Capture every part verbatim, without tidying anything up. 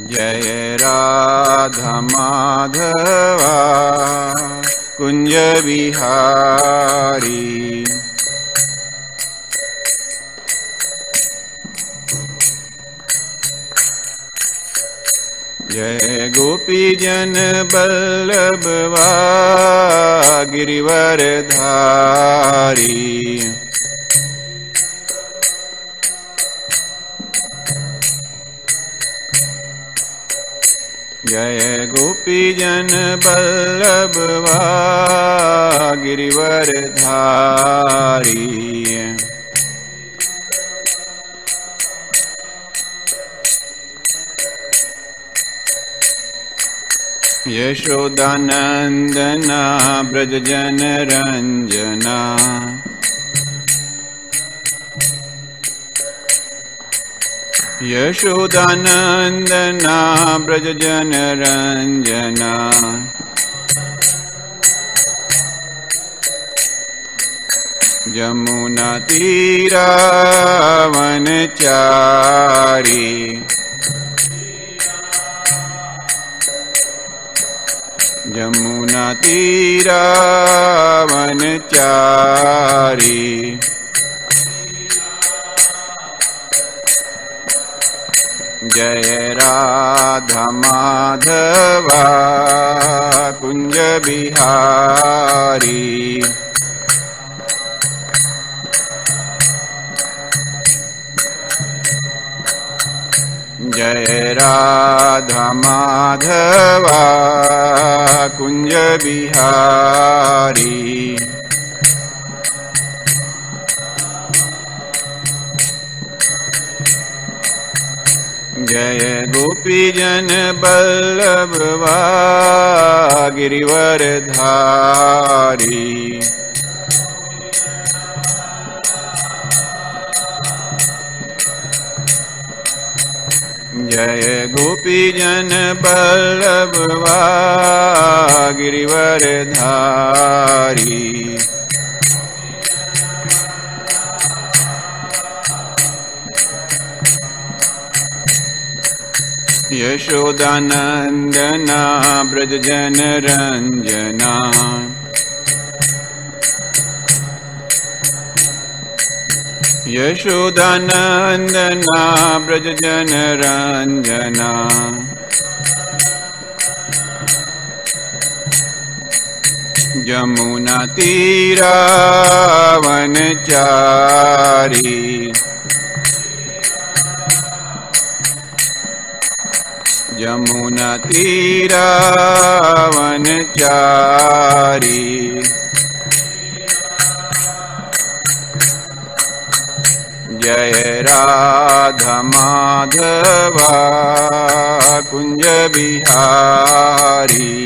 जय राधा माधवा कुंज बिहारी। जय गोपी जन बल्लभवा गिरिवर धारी। जय गोपी जन बल्लभवा गिरिवर धारी। यशोदानंदना ब्रज जन रंजना। यशोदानंदना ब्रज जन रंजना। जमुना तीरा वनचारी। जमुना तीरा वनचारी। जय राधा माधवा कुंज बिहारी। जय राधा माधवा कुंज बिहारी। जय गोपी जन बल्लभवा गिरिवर धारी। जय गोपी जन बल्लभवा गिरिवर धारी। यशोदानंदना ब्रज जन रंजना। यशोदानंदना ब्रज जन रंजना। जमुना तीरा वनचारी। जमुना तीरा वनचारी। जय राधा माधवा कुंज बिहारी।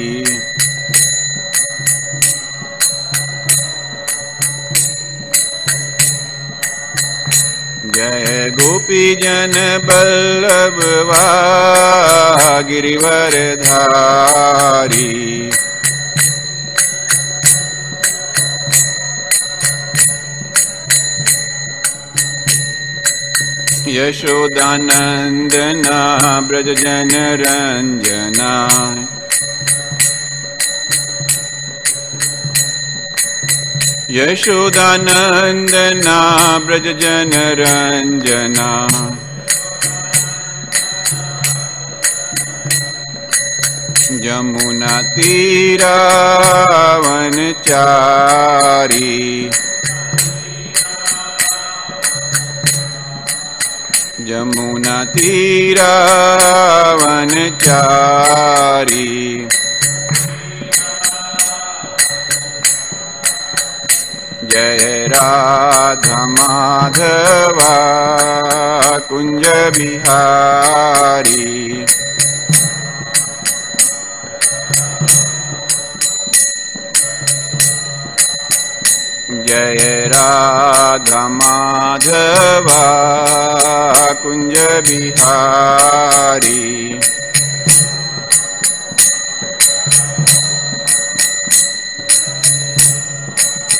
जय गोपी जन बल्लभवा गिरिवर धारी। यशोदानंदना ब्रज जन रंजना। यशोदानंदना ब्रज जन रंजना। जमुना तीरा वनचारी। जमुना तीरा वनचारी। जय राधा माधवा कुंज बिहारी। जय Radha Madhava Kunj Bihari.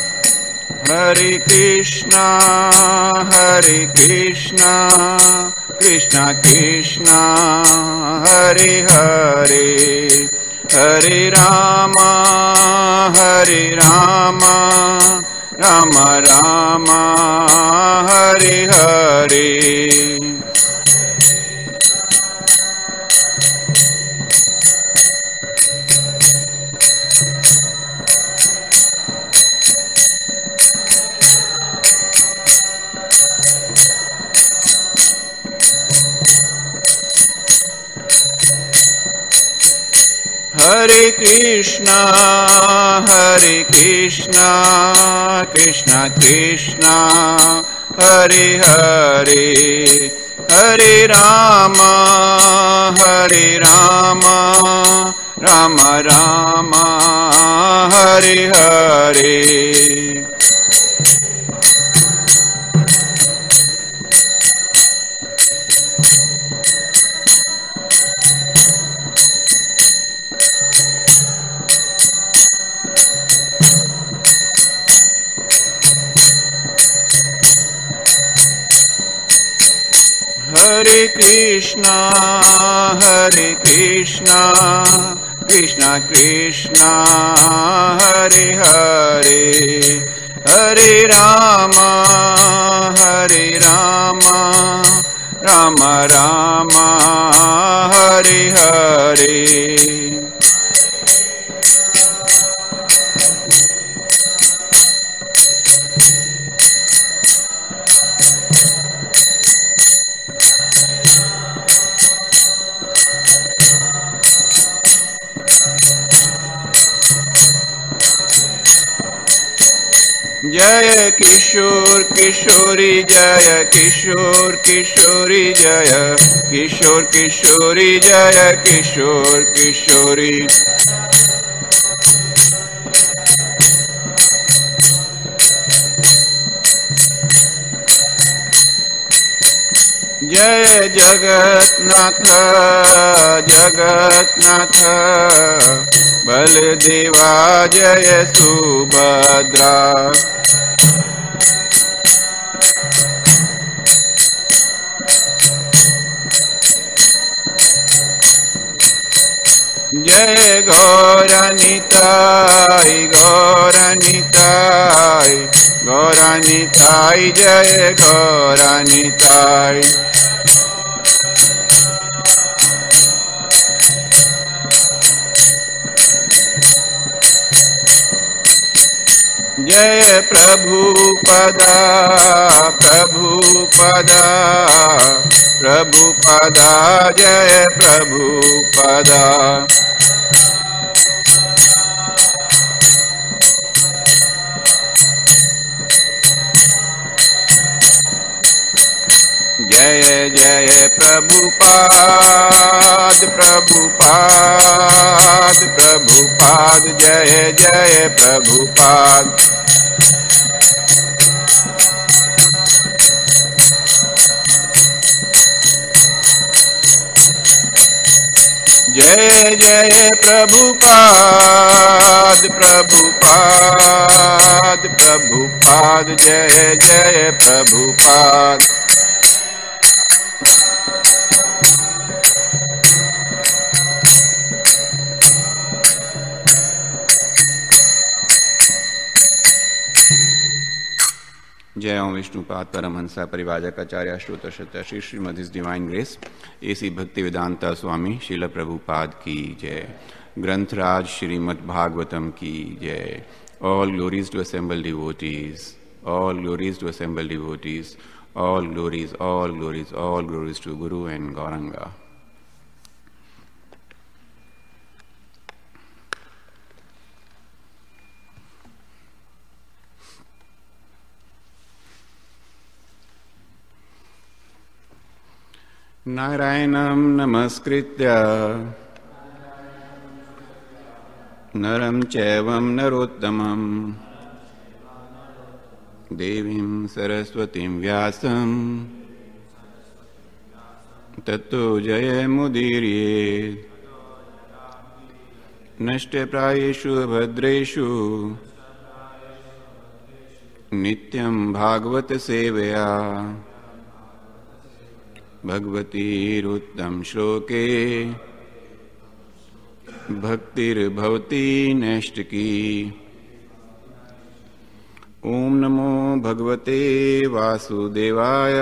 Hare Krishna, Hare Krishna, Krishna Krishna Hare Hare Hare Rama Hare Rama Rama Rama Hare Hare Hare Krishna, Hare Krishna, Krishna Krishna, Hare Hare, Hare Rama, Hare Rama, Rama Rama, Hare Hare. Hare Krishna, Hare Krishna, Krishna Krishna, Hare Hare, Hare Rama, Hare Rama, Rama Rama, Hare Hare. Jaya Kishore Kishori Jaya Kishore Kishori Jaya Kishore Kishori Jaya Kishore Kishori Jaya Jagat Natha Jagat Natha Baladeva Jaya Subhadra Jai Gauranitai, Gauranitai, Gauranitai, Jai Gauranitai. Jai Prabhupada, Prabhupada, Prabhupada, Jai Prabhupada. Jai Jai Prabhupada, Prabhupada, Prabhupada, Jai Jai Prabhupada. Jai Jai Prabhupada, Prabhupada, Prabhupada, Jai Jai Prabhupada. जय ओम विष्णुपाद परमहंसा परिवाजक आचार्य श्रोत सत्य Shri Srimad his divine grace A C Bhakti Vedanta स्वामी श्रील प्रभुपाद की जय। ग्रंथराज श्रीमद् भागवतम की जय। All glories to assembled devotees, all glories to assembled devotees, all glories, all glories, all glories to guru and Gauranga. नारायणं नमस्कृत्य नरं चैवं नरोत्तमं देवीं सरस्वतीं व्यासं ततो जयमुदीरयेत्। नष्टप्रायेषु भद्रेषु नित्यं भागवत सेवया भगवतीरुत्तम श्लोके भक्तिर्भवती नैष्टिकी। ओम नमो भगवते वासुदेवाय।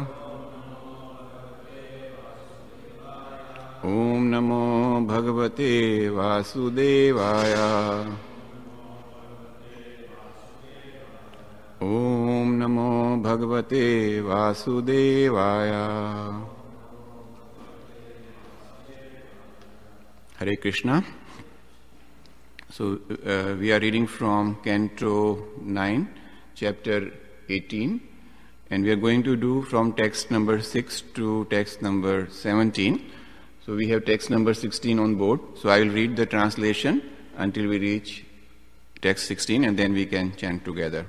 ओम नमो भगवते वासुदेवाय। ओम नमो भगवते वासुदेवाय। Hare Krishna. So uh, we are reading from Canto nine, chapter eighteen, and we are going to do from text number six to text number seventeen. So we have text number sixteen on board. So I will read the translation until we reach text sixteen, and then we can chant together.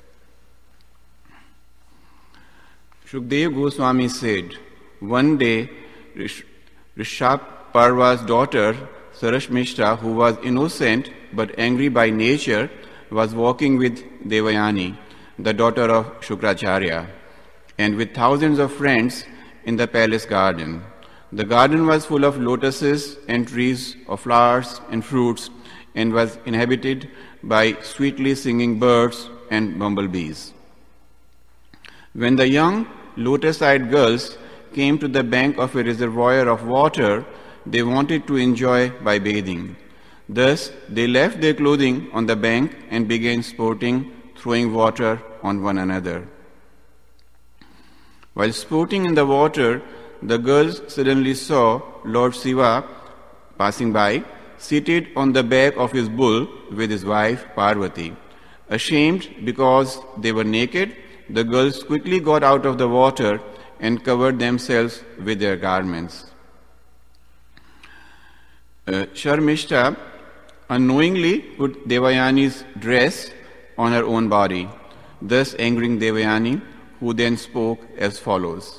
Shukdev Goswami said, one day Rishabparva's daughter Sarashmishta, who was innocent but angry by nature, was walking with Devayani, the daughter of Shukracharya, and with thousands of friends in the palace garden. The garden was full of lotuses and trees of flowers and fruits, and was inhabited by sweetly singing birds and bumblebees. When the young lotus-eyed girls came to the bank of a reservoir of water, they wanted to enjoy by bathing. Thus, they left their clothing on the bank and began sporting, throwing water on one another. While sporting in the water, the girls suddenly saw Lord Shiva passing by, seated on the back of his bull with his wife Parvati. Ashamed because they were naked, the girls quickly got out of the water and covered themselves with their garments. Uh, Sharmishta unknowingly put Devayani's dress on her own body, thus angering Devayani, who then spoke as follows.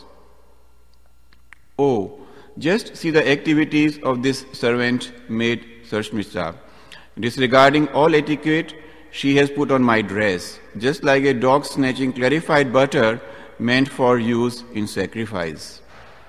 Oh, just see the activities of this servant maid Sharmishta. Disregarding all etiquette, she has put on my dress, just like a dog snatching clarified butter meant for use in sacrifice.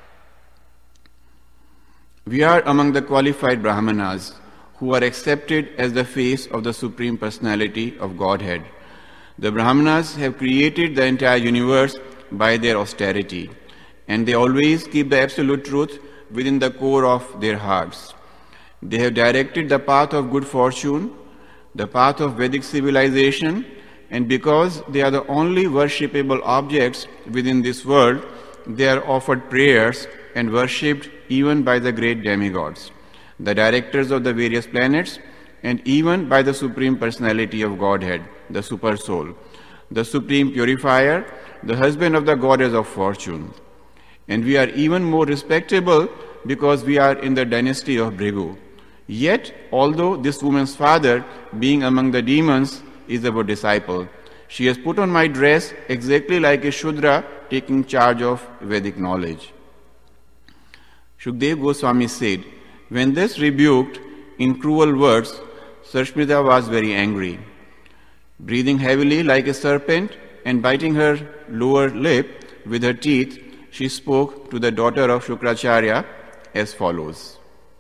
We are among the qualified Brahmanas who are accepted as the face of the Supreme Personality of Godhead. The Brahmanas have created the entire universe by their austerity, and they always keep the absolute truth within the core of their hearts. They have directed the path of good fortune, the path of Vedic civilization, and because they are the only worshipable objects within this world, they are offered prayers and worshipped even by the great demigods, the directors of the various planets, and even by the Supreme Personality of Godhead, the Super Soul, the Supreme Purifier, the husband of the Goddess of Fortune. And we are even more respectable because we are in the dynasty of Bhrigu. Yet, although this woman's father, being among the demons, is our disciple, she has put on my dress exactly like a Shudra taking charge of Vedic knowledge. Shukdev Goswami said, when thus rebuked in cruel words, Sarashmita was very angry. Breathing heavily like a serpent and biting her lower lip with her teeth, she spoke to the daughter of Shukracharya as follows.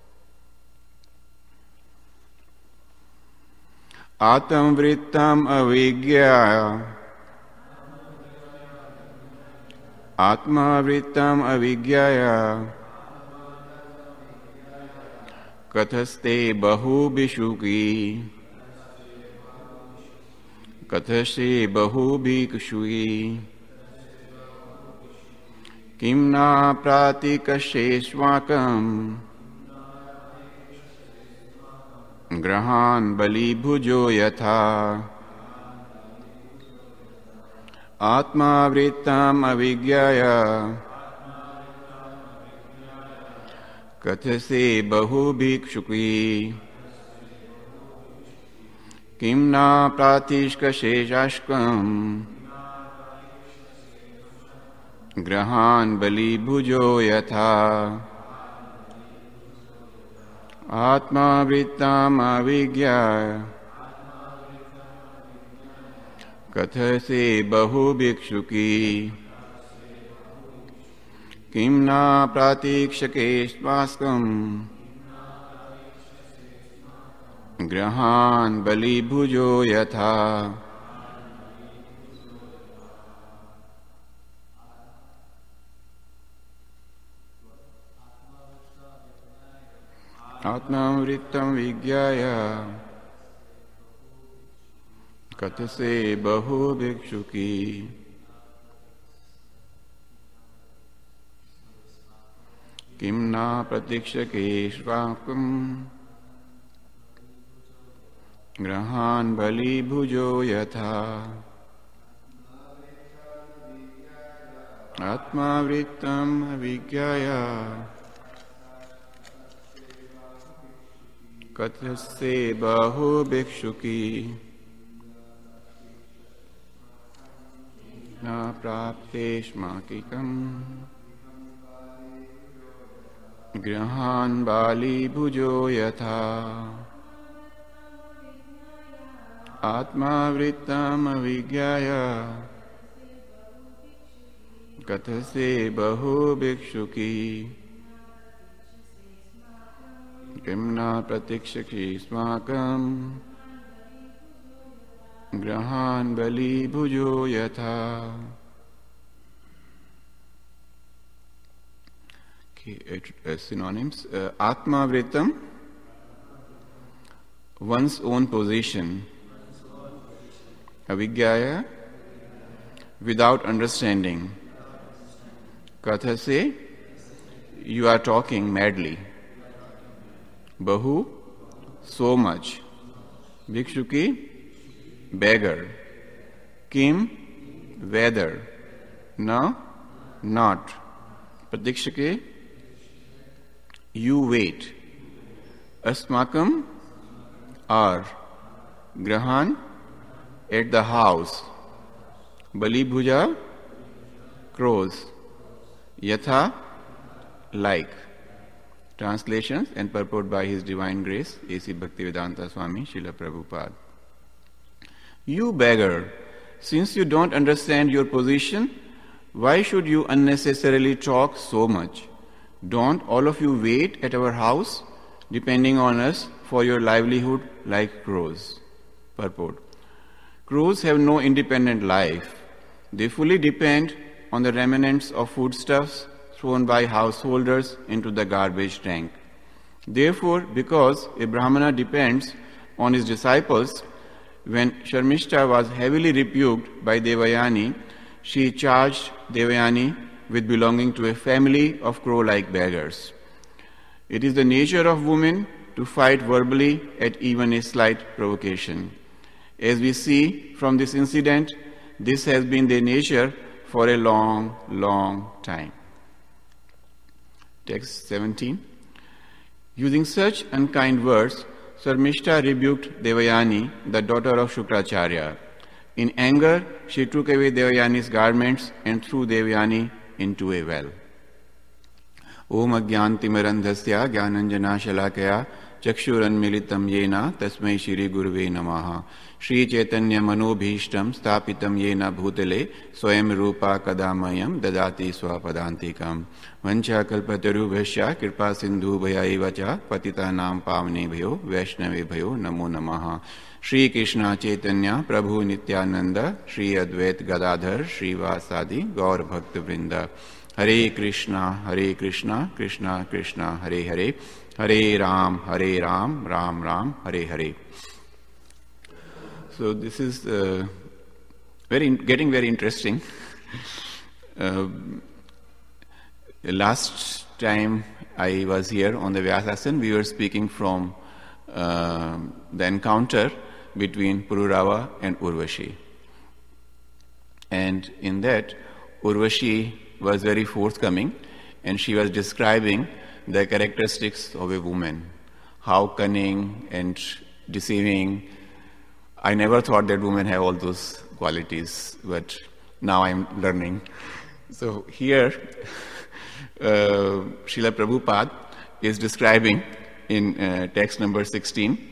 Atam vrittam avijnaya Atma vrittam avijnaya Kathaste bahu bishuki Kathaste bahu bhikshuki Kimna pratikasheshvakam Grahan bali bhujo yatha Atma vrittam avijnaya Kathase bahu bhikshuki Kimna pratishka sheshashkam Grahan bali bhujo yatha Atma vrittam avijnaya Kathase bahu bhikshuki किम न प्रातीक्षके स्वास्कम ग्रहान बलिभुजो यथा। आत्मावृत्तं विज्ञाय कथसे बहु भिक्षुकी। किम न प्रतीक्षके स्वाकं ग्रहान बलिभुजो यथा। आत्मावृत्तं विज्ञाय कथसे बहु भिक्षुकी। न प्राप्तेष्माकिकम् गृहान् बालीभुजो यथा। आत्मावृत्तम् अविज्ञाय कथसे बहु भिक्षुकी। किम न प्रतीक्षके स्माकं ग्रहान् बलिभुजो यथा। Okay, uh, synonyms. Uh, Atmavritam, one's own position. Avigyaya, without understanding. Kathase, you are talking madly. Bahu, so much. Bhikshuki, beggar. Kim, whether. Na, not. Pratikshake, you wait. Asmakam, are. Grahan, at the house. Balibhuja, crows. Yatha, like. Translations and purport by His Divine Grace, A C Bhaktivedanta Swami, Srila Prabhupada. You beggar, since you don't understand your position, why should you unnecessarily talk so much? Don't all of you wait at our house, depending on us for your livelihood like crows? Purport. Crows have no independent life. They fully depend on the remnants of foodstuffs thrown by householders into the garbage tank. Therefore, because a Brahmana depends on his disciples, when Sharmishta was heavily rebuked by Devayani, she charged Devayani with belonging to a family of crow-like beggars. It is the nature of women to fight verbally at even a slight provocation. As we see from this incident, this has been their nature for a long, long time. Text seventeen. Using such unkind words, Sharmishta rebuked Devayani, the daughter of Shukracharya. In anger, she took away Devayani's garments and threw Devayani into a well. Om Agyantimirandhasya Gyananjana Shalakaya Chakshuranmilitam Yena Tasmai Shri Guruve Namaha. Shri Chaitanya Manobhishtam Stapitam Yena Bhutale Swayam Rupa Kadamayam Dadati Swapadantikam. Vancha Kalpatarubhasya Kripa Sindhu Bhayaivacha Patita Nam Pavane Bhayo Vaishnave Bhayo Namo Namaha. Shri Krishna Chaitanya Prabhu Nityananda Shri Advait Gadadhar Shri Vasadi Gaur Bhakta Vrinda. Hare Krishna, Hare Krishna, Krishna Krishna, Hare Hare, Hare Ram, Hare Ram, Ram Ram, Hare Hare. So this is uh, very getting very interesting. uh, last time I was here on the Vyasasan, we were speaking from uh, the encounter between Pururava and Urvashi. And in that, Urvashi was very forthcoming, and she was describing the characteristics of a woman, how cunning and deceiving. I never thought that women have all those qualities, but now I'm learning. So here, uh, Srila Prabhupada is describing in uh, text number sixteen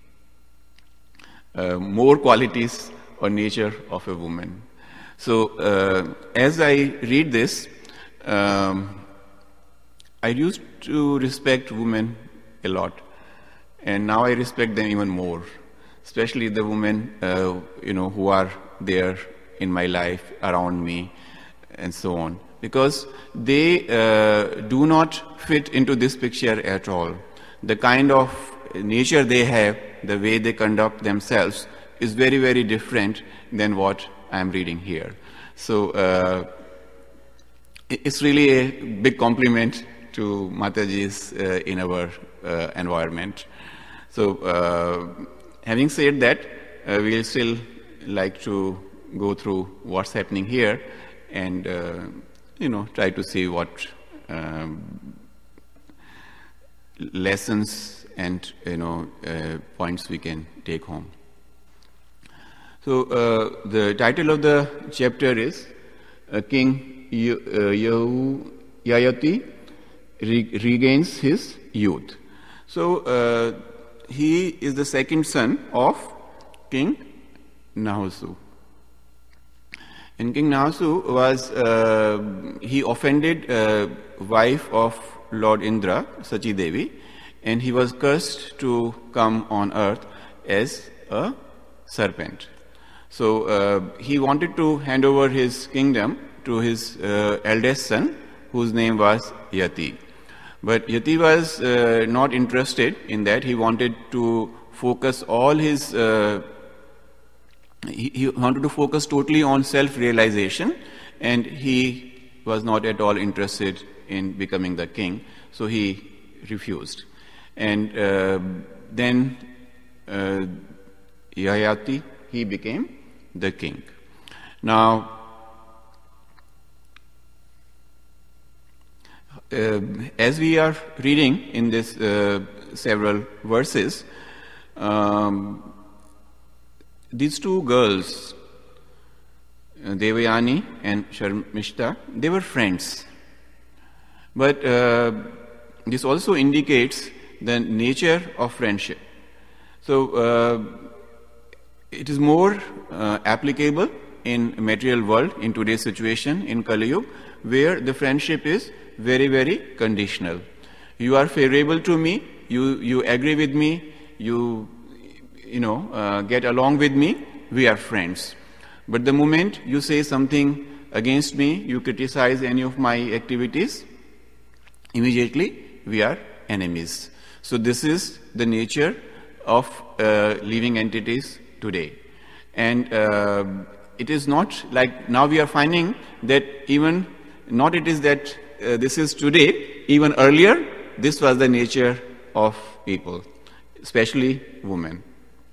uh, more qualities or nature of a woman. So, uh, as I read this, um, I used to respect women a lot, and now I respect them even more, especially the women, uh, you know, who are there in my life, around me, and so on, because they uh, do not fit into this picture at all. The kind of nature they have, the way they conduct themselves, is very, very different than what I'm reading here. So uh, it's really a big compliment to Mataji's uh, in our uh, environment. So uh, having said that, uh, we'll still like to go through what's happening here and uh, you know, try to see what um, lessons and you know uh, points we can take home. So uh, the title of the chapter is uh, King Yehu Yayati re regains his youth. So uh, he is the second son of King Nahasu. And King Nahasu was, uh, he offended uh, wife of Lord Indra, Sachi Devi, and he was cursed to come on earth as a serpent. So uh, he wanted to hand over his kingdom to his uh, eldest son, whose name was Yati. But Yati was uh, not interested in that. He wanted to focus all his, uh, he, he wanted to focus totally on self-realization, and he was not at all interested in becoming the king, so he refused. And uh, then uh, Yayati, he became the king. Now, uh, as we are reading in this uh, several verses, um, these two girls, uh, Devayani and Sharmishta, they were friends. But uh, this also indicates the nature of friendship. So uh, it is more uh, applicable in material world, in today's situation, in Kali Yuga, where the friendship is very, very conditional. You are favorable to me, you, you agree with me, you, you know, uh, get along with me, we are friends. But the moment you say something against me, you criticize any of my activities, immediately we are enemies. So this is the nature of uh, living entities today. And uh, it is not like, now we are finding that even, not it is that uh, this is today, even earlier, this was the nature of people, especially women.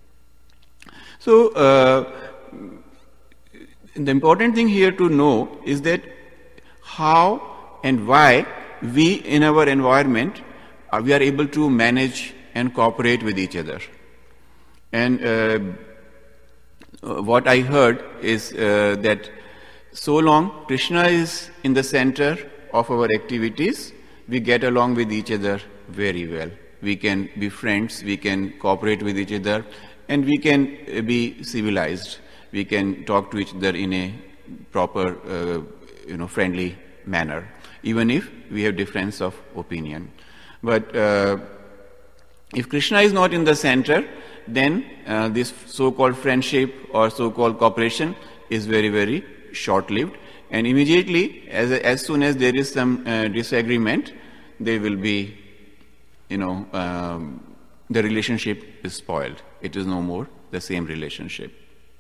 So uh, the important thing here to know is that how and why we in our environment, uh, we are able to manage and cooperate with each other. And uh, what I heard is uh, that so long Krishna is in the center of our activities, we get along with each other very well. We can be friends, we can cooperate with each other, and we can uh, be civilized. We can talk to each other in a proper, uh, you know, friendly manner, even if we have difference of opinion. But uh, if Krishna is not in the center, then uh, this so-called friendship or so-called cooperation is very, very short-lived. And immediately, as, as soon as there is some uh, disagreement, there will be, you know, um, the relationship is spoiled. It is no more the same relationship.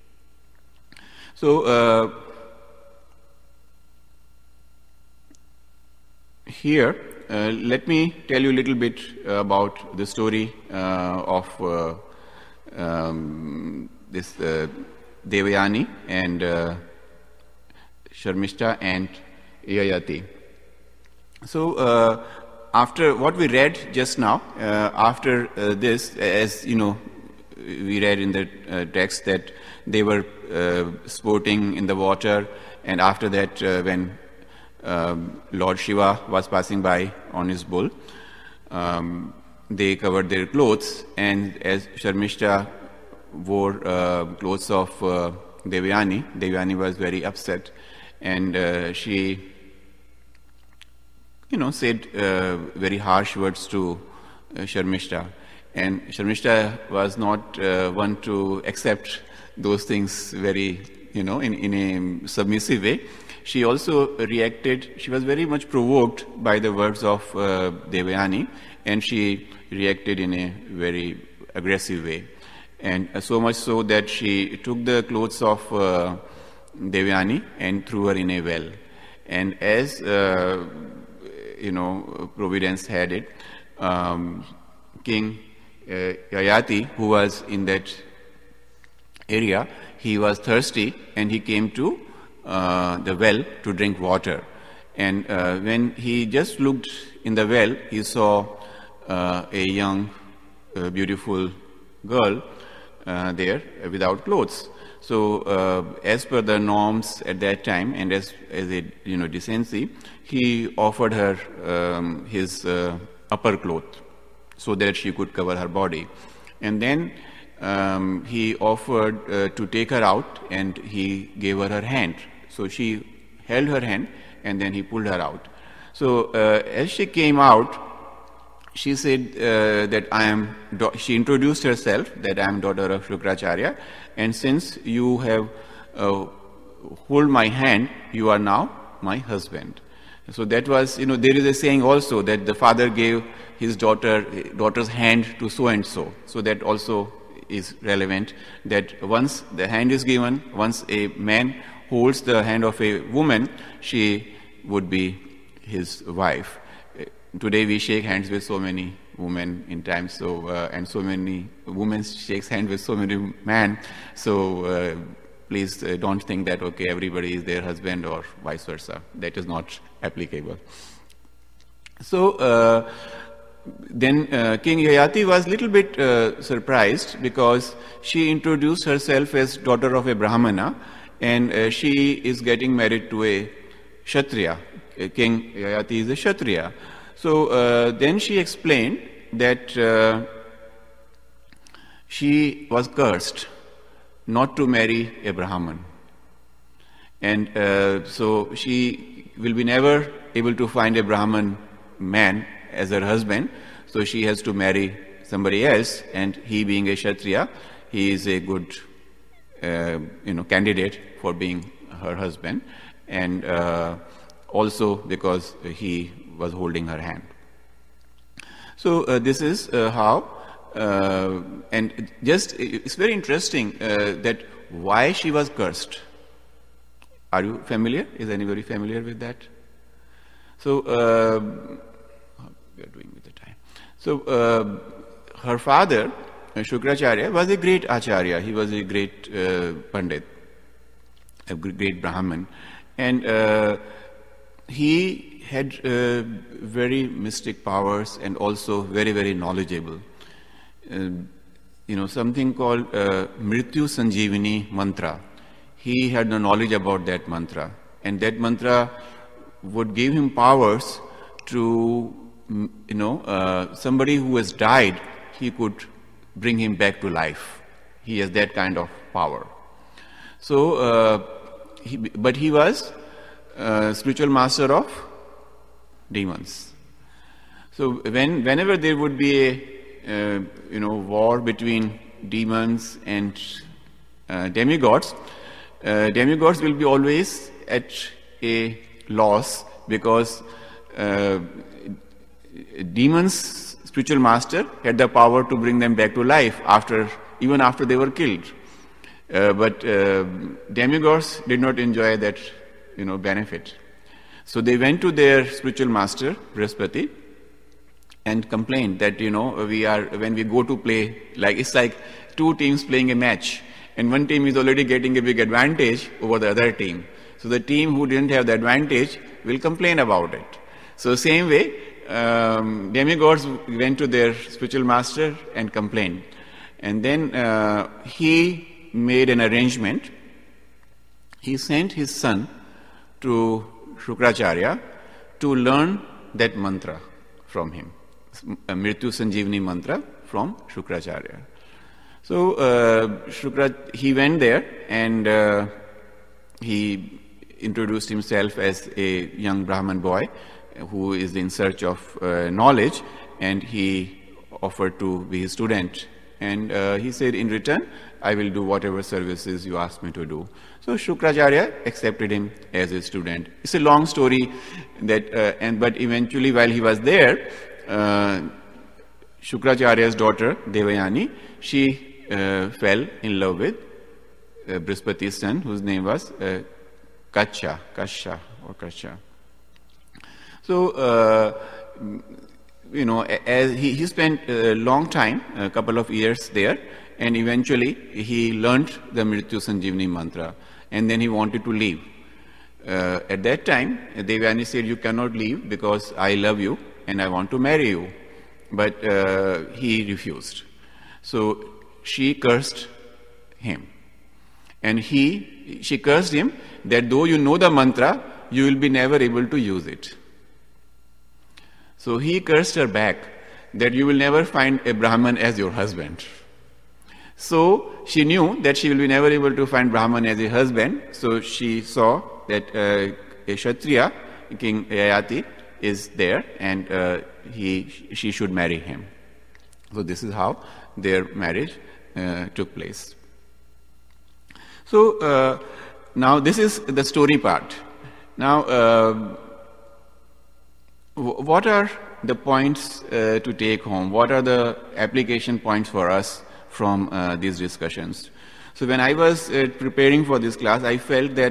So, uh, here, uh, let me tell you a little bit uh, about the story uh, of uh, um, this uh, Devayani and uh, Sharmishta and Yayati. So, uh, after what we read just now, uh, after uh, this, as you know, we read in the uh, text that they were uh, sporting in the water, and after that, uh, when um, Lord Shiva was passing by on his bull, um, they covered their clothes, and as Sharmishta wore uh, clothes of uh, Devayani, Devayani was very upset, and uh, she you know, said uh, very harsh words to uh, Sharmishta. And Sharmishta was not uh, one to accept those things very, you know, in, in a submissive way. She also reacted, she was very much provoked by the words of uh, Devayani, and she reacted in a very aggressive way. And uh, so much so that she took the clothes of uh, Devayani and threw her in a well. And as, uh, you know, Providence had it, um, King uh, Yayati, who was in that area, he was thirsty and he came to uh, the well to drink water. And uh, when he just looked in the well, he saw uh, a young, uh, beautiful girl uh, there without clothes. So, uh, as per the norms at that time, and as as a you know decency, he offered her um, his uh, upper cloth so that she could cover her body, and then um, he offered uh, to take her out, and he gave her her hand. So she held her hand, and then he pulled her out. So uh, as she came out, she said uh, that I am, she introduced herself that I am daughter of Shukracharya, and since you have uh, hold my hand, you are now my husband. So that was, you know, there is a saying also that the father gave his daughter, daughter's hand to so and so. So that also is relevant, that once the hand is given, once a man holds the hand of a woman, she would be his wife. Today we shake hands with so many women in time, so uh, and so many women shakes hands with so many men. So uh, please uh, don't think that okay, everybody is their husband or vice versa. That is not applicable. So uh, then uh, King Yayati was a little bit uh, surprised because she introduced herself as daughter of a Brahmana, and uh, she is getting married to a Kshatriya. King Yayati is a Kshatriya. So uh, then she explained that uh, she was cursed not to marry a Brahman. And uh, so she will be never able to find a Brahman man as her husband, so she has to marry somebody else, and he being a Kshatriya, he is a good uh, you know, candidate for being her husband, and uh, also because he was holding her hand. So uh, this is uh, how, uh, and just it's very interesting uh, that why she was cursed. Are you familiar? Is anybody familiar with that? So uh, how we are doing with the time. So uh, her father, Shukracharya, was a great acharya. He was a great uh, pandit, a great Brahman, and uh, he had uh, very mystic powers and also very, very knowledgeable. Uh, you know, something called uh, Mrityu Sanjeevani mantra. He had the knowledge about that mantra, and that mantra would give him powers to, you know, uh, somebody who has died, he could bring him back to life. He has that kind of power. So, uh, he, but he was uh, spiritual master of demons. So when whenever there would be a uh, you know war between demons and uh, demigods, uh, demigods will be always at a loss because uh, demons' spiritual master had the power to bring them back to life after even after they were killed. Uh, but uh, demigods did not enjoy that you know benefit. So they went to their spiritual master, Brihaspati, and complained that, you know, we are, when we go to play, like, it's like two teams playing a match, and one team is already getting a big advantage over the other team. So the team who didn't have the advantage will complain about it. So same way, um, demigods went to their spiritual master and complained. And then uh, he made an arrangement. He sent his son to Shukracharya to learn that mantra from him, Mrityu Sanjeevani mantra from Shukracharya. So uh, Shukra, he went there and uh, he introduced himself as a young Brahman boy, who is in search of uh, knowledge, and he offered to be his student. And uh, he said, in return, I will do whatever services you ask me to do. So Shukracharya accepted him as a student. It's a long story, that, uh, and but eventually while he was there, uh, Shukracharya's daughter, Devayani, she uh, fell in love with uh, Brihaspati's son, whose name was uh, Kacha, Kasha or Kasha. So, uh, you know, as he, he spent a long time, a couple of years there, and eventually he learned the Mrityu Sanjeevani mantra, and then he wanted to leave. Uh, at that time, Devayani said, you cannot leave because I love you and I want to marry you. But uh, he refused. So she cursed him. And he, she cursed him that though you know the mantra, you will be never able to use it. So he cursed her back that you will never find a Brahman as your husband. So she knew that she will be never able to find Brahman as a husband. So she saw that uh, a Kshatriya, King Yayati, is there, and uh, he, she should marry him. So this is how their marriage uh, took place. So uh, now this is the story part. Now, uh, what are the points uh, to take home? What are the application points for us from uh, these discussions? So when I was uh, preparing for this class, I felt that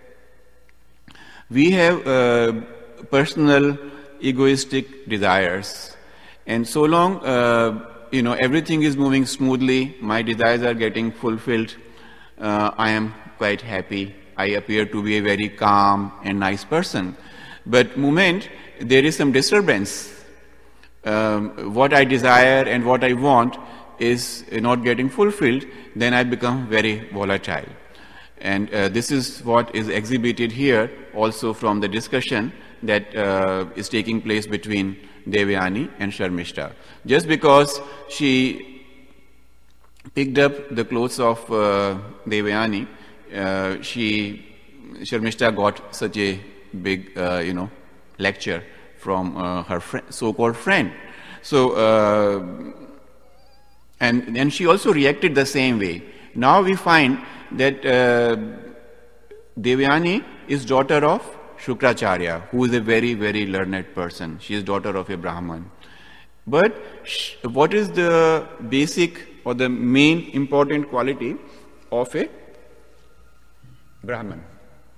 we have uh, personal egoistic desires, and so long uh, you know everything is moving smoothly, my desires are getting fulfilled, uh, I am quite happy, I appear to be a very calm and nice person. But moment there is some disturbance, um, what I desire and what I want is not getting fulfilled, then I become very volatile. And uh, this is what is exhibited here also from the discussion that uh, is taking place between Devayani and Sharmishta. Just because she picked up the clothes of uh, Devayani, uh, she, Sharmishta got such a big, uh, you know, lecture from uh, her fr so-called friend. So, uh, and, and she also reacted the same way. Now we find that uh, Devayani is daughter of Shukracharya, who is a very, very learned person. She is daughter of a Brahman. But what is the basic or the main important quality of a Brahman?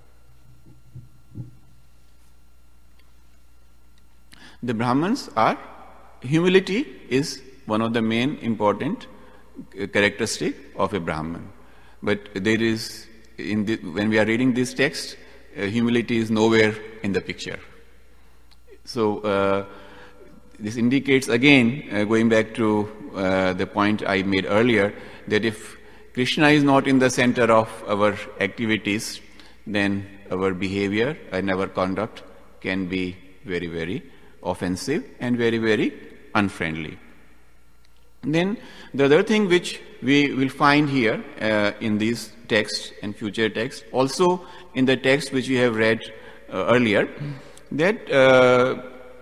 The Brahmans are, humility is one of the main important characteristic of a Brahman. But there is, in the, when we are reading this text, uh, humility is nowhere in the picture. So uh, this indicates again, uh, going back to uh, the point I made earlier, that if Krishna is not in the center of our activities, then our behavior and our conduct can be very, very offensive and very, very unfriendly. Then the other thing which we will find here uh, in these texts and future texts, also in the text which we have read uh, earlier, that uh,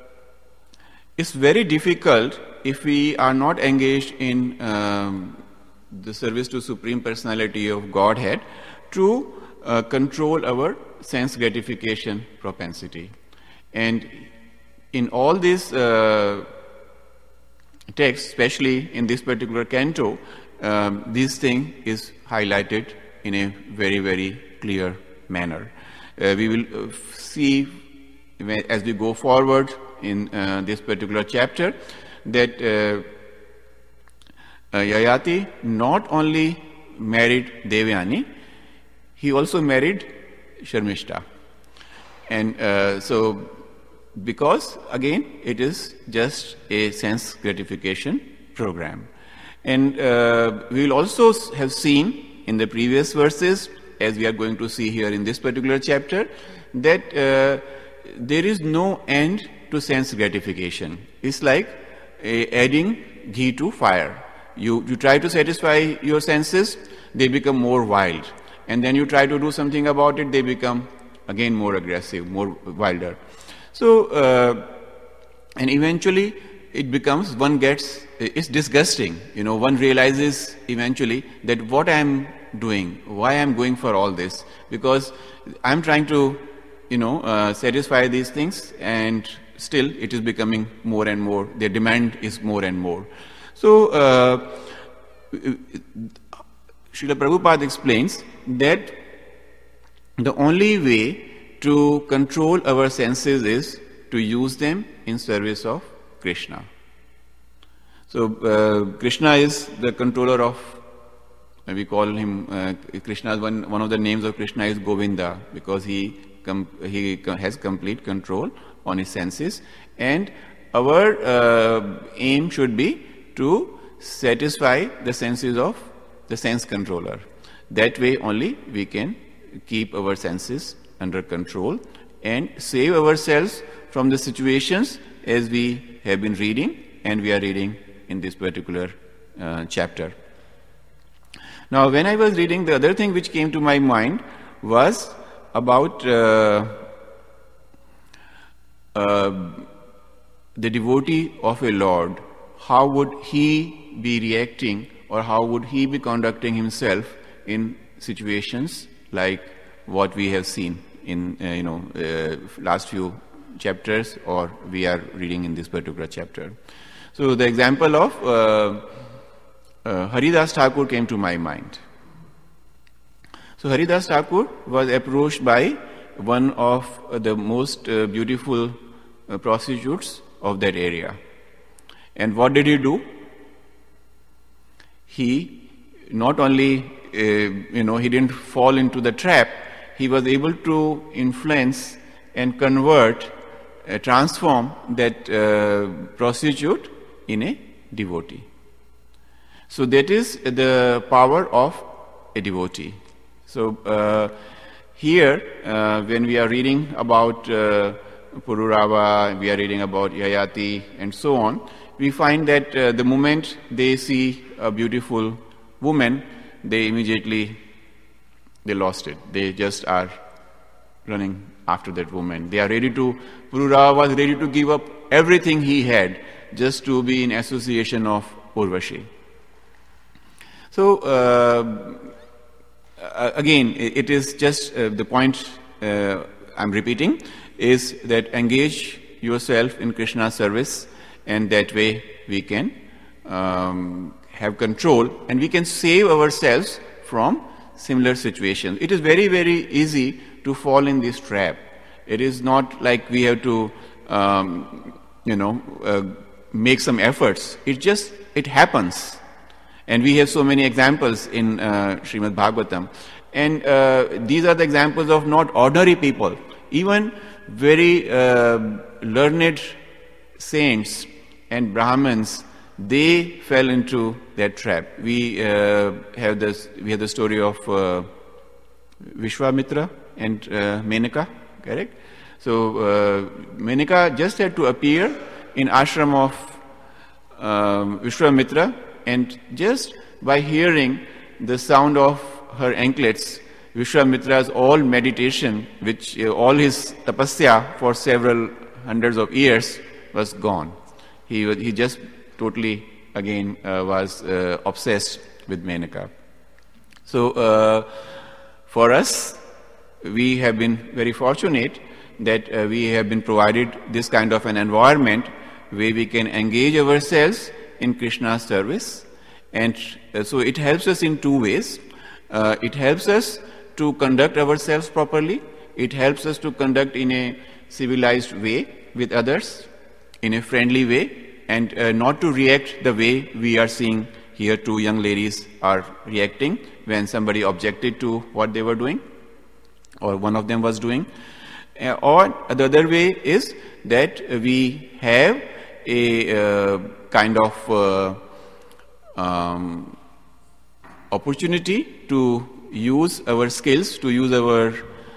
it's very difficult if we are not engaged in um, the service to Supreme Personality of Godhead to uh, control our sense gratification propensity. And in all these uh, text, especially in this particular canto, um, this thing is highlighted in a very, very clear manner. Uh, we will uh, see as we go forward in uh, this particular chapter that uh, uh, Yayati not only married Devayani, he also married Sharmishta. And uh, so because again it is just a sense gratification program. And uh, we will also have seen in the previous verses, as we are going to see here in this particular chapter, that uh, there is no end to sense gratification. It's like uh, adding ghee to fire. You, you try to satisfy your senses, they become more wild. And then you try to do something about it, they become again more aggressive, more wilder. So, uh, and eventually it becomes, one gets, it's disgusting. You know, one realizes eventually that what I'm doing, why I'm going for all this, because I'm trying to, you know, uh, satisfy these things, and still it is becoming more and more, their demand is more and more. So, uh, Srila Prabhupada explains that the only way to control our senses is to use them in service of Krishna. So, uh, Krishna is the controller of, we call him, uh, Krishna, one, one of the names of Krishna is Govinda, because he, com- he has complete control on his senses, and our uh, aim should be to satisfy the senses of the sense controller. That way only we can keep our senses under control and save ourselves from the situations as we have been reading, and we are reading in this particular uh, chapter. Now, when I was reading, the other thing which came to my mind was about uh, uh, the devotee of a Lord. How would he be reacting, or how would he be conducting himself in situations like what we have seen in uh, you know uh, last few chapters, or we are reading in this particular chapter. So the example of uh, uh, Haridas Thakur came to my mind. So Haridas Thakur was approached by one of the most uh, beautiful uh, prostitutes of that area. And what did he do? He not only, uh, you know, he didn't fall into the trap, he was able to influence and convert, uh, transform that uh, prostitute in a devotee. So that is the power of a devotee. So uh, here, uh, when we are reading about uh, Pururava, we are reading about Yayati and so on, we find that uh, the moment they see a beautiful woman, they immediately, they lost it. They just are running after that woman. They are ready to, Pururava was ready to give up everything he had just to be in association of Urvashi. So, uh, again, it is just uh, the point uh, I'm repeating is that engage yourself in Krishna's service, and that way we can um, have control, and we can save ourselves from similar situations. It is very, very easy to fall in this trap. It is not like we have to, um, you know, uh, make some efforts. It just, it happens. And we have so many examples in uh, Srimad Bhagavatam. And uh, these are the examples of not ordinary people. Even very uh, learned saints and Brahmins, they fell into that trap. We uh, have this. We have the story of uh, Vishwamitra and uh, Menaka, correct? So uh, Menaka just had to appear in ashram of um, Vishwamitra, and just by hearing the sound of her anklets, Vishwamitra's all meditation, which uh, all his tapasya for several hundreds of years was gone. He he just totally again uh, was uh, obsessed with Menaka. So uh, for us, we have been very fortunate that uh, we have been provided this kind of an environment where we can engage ourselves in Krishna's service, and uh, so it helps us in two ways. Uh, it helps us to conduct ourselves properly. It helps us to conduct in a civilized way with others, in a friendly way, and uh, not to react the way we are seeing here two young ladies are reacting when somebody objected to what they were doing, or one of them was doing. Uh, or the other way is that we have a uh, kind of uh, um, opportunity to use our skills, to use our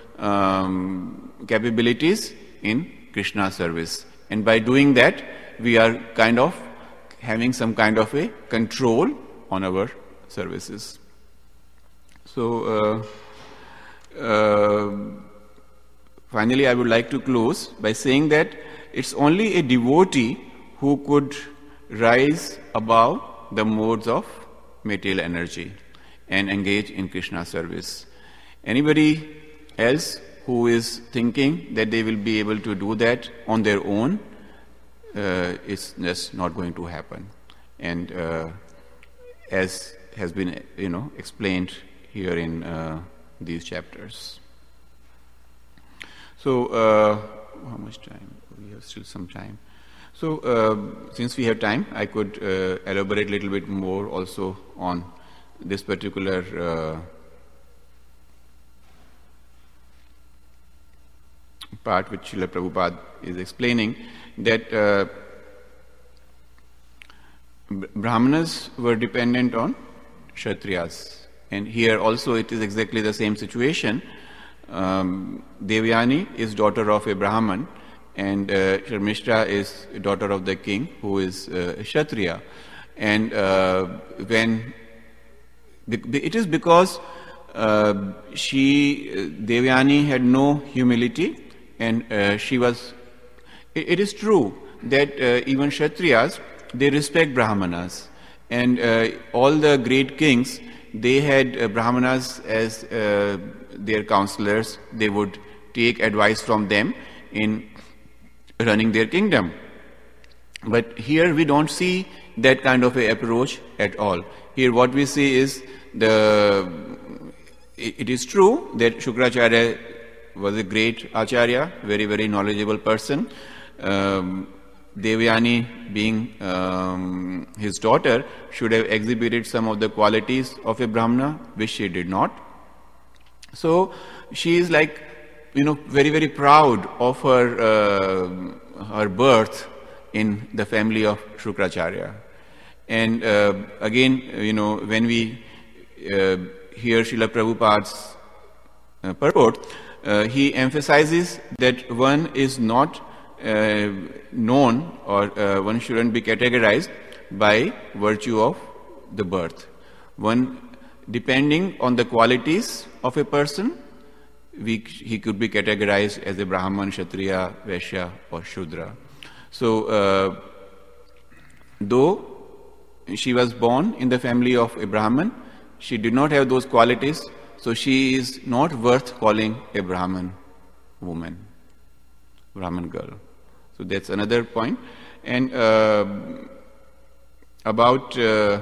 um, capabilities in Krishna service. And by doing that, we are kind of having some kind of a control on our services. So, uh, uh, finally, I would like to close by saying that it's only a devotee who could rise above the modes of material energy and engage in Krishna service. Anybody else who is thinking that they will be able to do that on their own, uh, it's just not going to happen. And uh, as has been, you know, explained here in uh, these chapters. So, uh, how much time? We have still some time. So, uh, since we have time, I could uh, elaborate a little bit more also on this particular uh, part which Srila Prabhupada is explaining, that uh, Brahmanas were dependent on Kshatriyas. And here also it is exactly the same situation. Um, Devyani is daughter of a Brahman, and uh, Sharmishta is daughter of the king, who is uh, Kshatriya. And uh, when it is because uh, she, Devyani, had no humility, and uh, she was. It, it is true that uh, even Kshatriyas, they respect Brahmanas, and uh, all the great kings, they had uh, Brahmanas as uh, their counselors. They would take advice from them in running their kingdom. But here we don't see that kind of a approach at all. Here what we see is the. It, it is true that Shukracharya was a great acharya, very very knowledgeable person. Um, Devyani, being um, his daughter, should have exhibited some of the qualities of a Brahmana, which she did not. So she is like, you know, very very proud of her uh, her birth in the family of Shukracharya. And uh, again, you know, when we uh, hear Srila Prabhupada's uh, purport, uh, he emphasizes that one is not Uh, known, or uh, one shouldn't be categorized by virtue of the birth. One, depending on the qualities of a person, we, he could be categorized as a Brahman, Kshatriya, Vaishya, or Shudra. So, uh, though she was born in the family of a Brahman, she did not have those qualities, so she is not worth calling a Brahman woman, Brahman girl. So that's another point. And uh, about uh,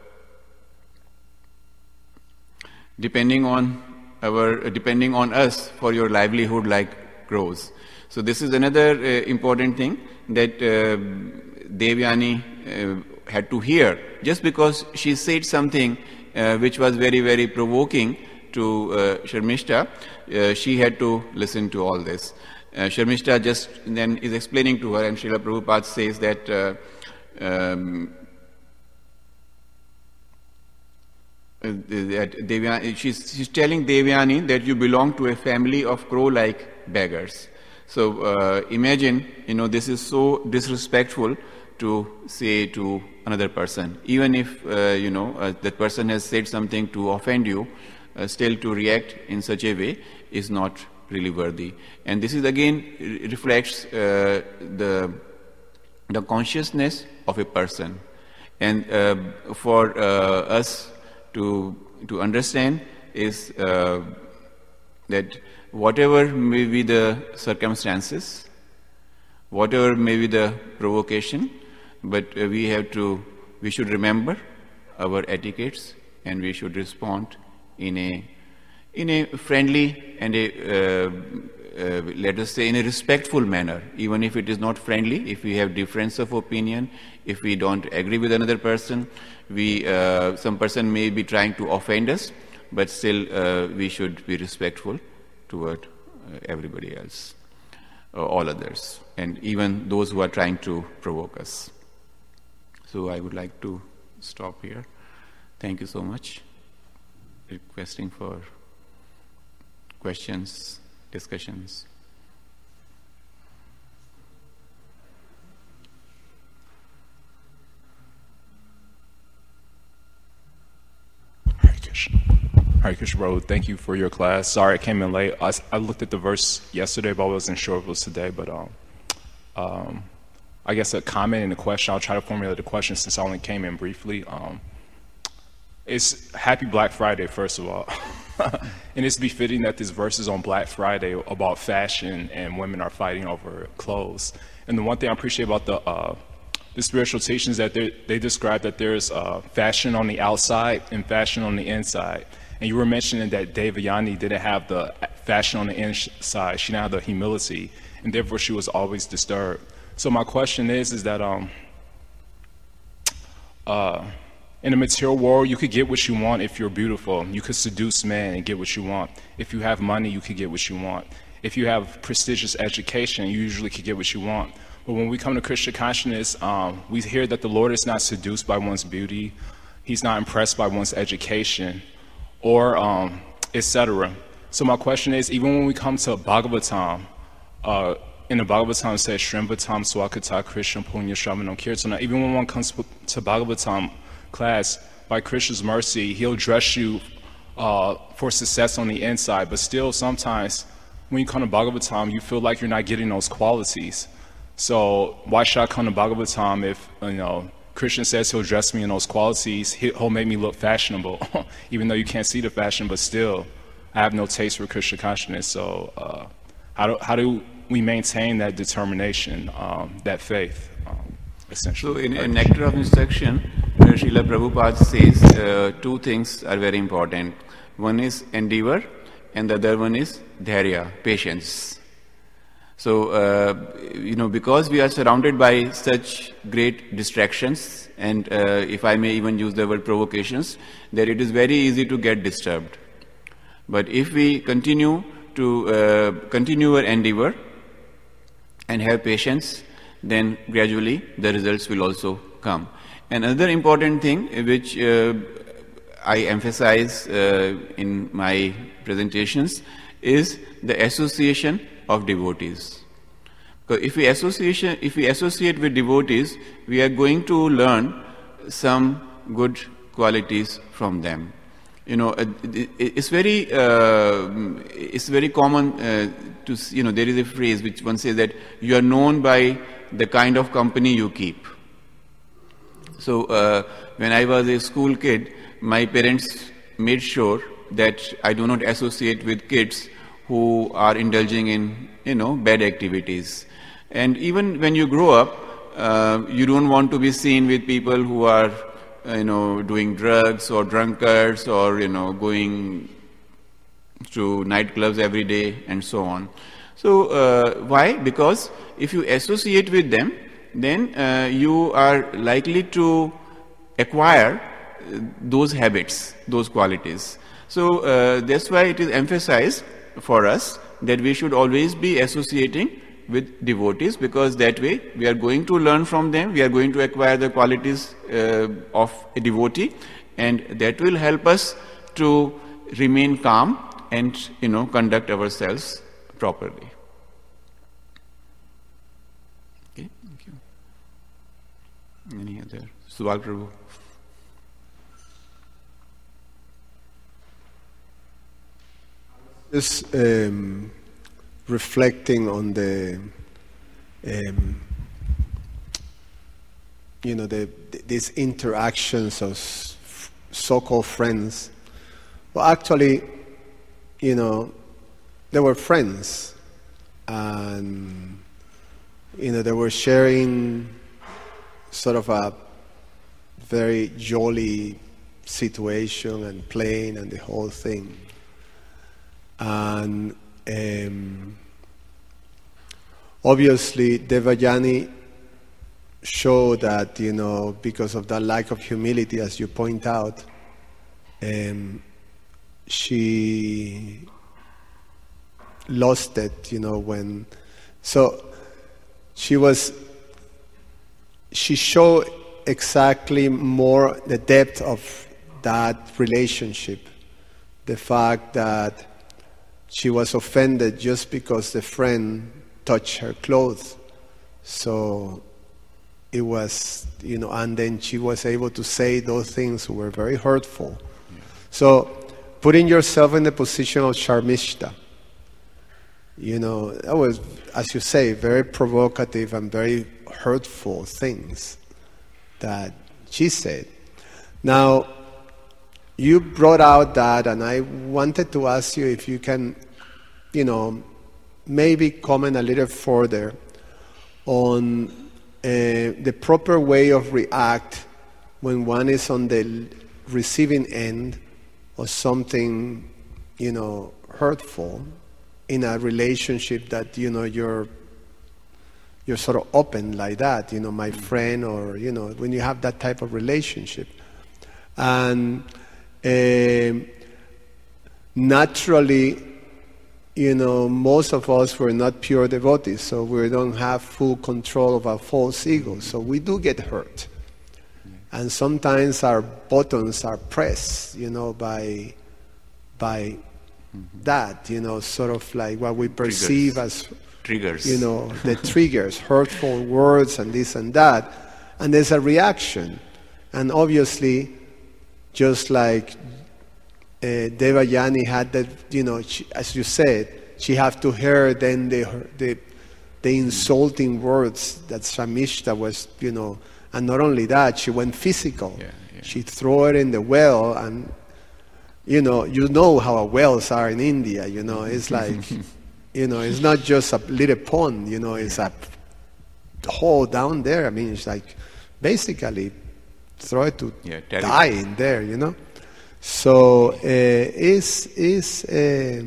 depending on our uh, depending on us for your livelihood like crows. So this is another uh, important thing that uh, Devyani uh, had to hear. Just because she said something uh, which was very very provoking to uh, Sharmishta, uh, she had to listen to all this. Uh, Sharmishta just then is explaining to her, and Srila Prabhupada says that uh, um, that Devyani, she's, she's telling Devyani that you belong to a family of crow-like beggars. So uh, imagine, you know, this is so disrespectful to say to another person. Even if, uh, you know, uh, that person has said something to offend you, uh, still to react in such a way is not really worthy. And this is again reflects uh, the the consciousness of a person. And uh, for uh, us to to understand is uh, that whatever may be the circumstances, whatever may be the provocation, but uh, we have to we should remember our etiquettes, and we should respond in a in a friendly and a, uh, uh, let us say, in a respectful manner. Even if it is not friendly, if we have difference of opinion, if we don't agree with another person, we, uh, some person may be trying to offend us, but still uh, we should be respectful toward uh, everybody else, uh, all others, and even those who are trying to provoke us. So I would like to stop here. Thank you so much. Requesting for questions, discussions. Hare Krishna. Hare Krishna, bro. Thank you for your class. Sorry I came in late. I, I looked at the verse yesterday, but I wasn't sure if it was today. But um, um, I guess a comment and a question. I'll try to formulate the question since I only came in briefly. Um, it's Happy Black Friday, first of all. And it's befitting that this verse is on Black Friday about fashion and women are fighting over clothes. And the one thing I appreciate about the uh, the spiritual teachings that they describe that there's uh, fashion on the outside and fashion on the inside. And you were mentioning that Devayani didn't have the fashion on the inside. She didn't have the humility, and therefore she was always disturbed. So my question is, is that um, uh, in the material world, you could get what you want if you're beautiful. You could seduce men and get what you want. If you have money, you could get what you want. If you have prestigious education, you usually could get what you want. But when we come to Krishna consciousness, um, we hear that the Lord is not seduced by one's beauty. He's not impressed by one's education, or um, et cetera. So my question is, even when we come to Bhagavatam, uh, in the Bhagavatam it says, Shrimvatam Swakata Krishna Punya Shravanam Kirtana. Even when one comes to Bhagavatam class, by Krishna's mercy, he'll dress you uh, for success on the inside, but still sometimes when you come to Bhagavatam, you feel like you're not getting those qualities. So why should I come to Bhagavatam if, you know, Krishna says he'll dress me in those qualities, he'll make me look fashionable, even though you can't see the fashion, but still, I have no taste for Krishna consciousness. So uh, how, do, how do we maintain that determination, um, that faith, um, essentially? So in, in Nectar of Instruction, uh, Srila Prabhupada says uh, two things are very important. One is endeavor, and the other one is dharya, patience. So, uh, you know, because we are surrounded by such great distractions, and uh, if I may even use the word provocations, that it is very easy to get disturbed. But if we continue to uh, continue our endeavor and have patience, then gradually the results will also come. Another important thing which uh, I emphasize uh, in my presentations is the association of devotees. Because if we association, if we associate with devotees, we are going to learn some good qualities from them. You know, it's very uh, it's very common uh, to, you know, there is a phrase which one says that you are known by the kind of company you keep. So uh, when I was a school kid, my parents made sure that I do not associate with kids who are indulging in, you know, bad activities. And even when you grow up, uh, you don't want to be seen with people who are, uh, you know, doing drugs or drunkards or, you know, going to nightclubs every day and so on. So uh, why? Because if you associate with them, then uh, you are likely to acquire uh, those habits, those qualities. So uh, that's why it is emphasized for us that we should always be associating with devotees, because that way we are going to learn from them, we are going to acquire the qualities uh, of a devotee, and that will help us to remain calm and, you know, conduct ourselves properly. Okay, thank you. Any other? Subal Prabhu. Just um, reflecting on the, um, you know, the, these interactions of so-called friends. Well, actually, you know, they were friends, and you know, they were sharing sort of a very jolly situation and playing and the whole thing. And um, obviously Devayani showed that, you know, because of that lack of humility, as you point out, um, she lost it, you know, when, so she was, she showed exactly more the depth of that relationship, the fact that she was offended just because the friend touched her clothes. So it was, you know, and then she was able to say those things who were very hurtful. Yeah. So putting yourself in the position of Sharmishta. You know, that was, as you say, very provocative and very hurtful things that she said. Now, you brought out that, and I wanted to ask you if you can, you know, maybe comment a little further on uh, the proper way of react when one is on the receiving end of something, you know, hurtful in a relationship that, you know, you're you're sort of open like that, you know, my friend, or, you know, when you have that type of relationship. And uh, naturally, you know, most of us were not pure devotees, so we don't have full control of our false ego, so we do get hurt. And sometimes our buttons are pressed, you know, by by mm-hmm. that, you know, sort of like what we perceive triggers. as triggers, you know, the triggers, hurtful words and this and that, and there's a reaction. And obviously, just like uh, Devayani had that, you know, she, as you said, she had to hear then the the the insulting words that Shamishta was, you know. And not only that, she went physical. Yeah, yeah. She threw it in the well, and you know, you know how wells are in India. You know, it's like, you know, it's not just a little pond. You know, it's a hole down there. I mean, it's like basically throw it to yeah, die in there. You know, so uh, is is. Uh,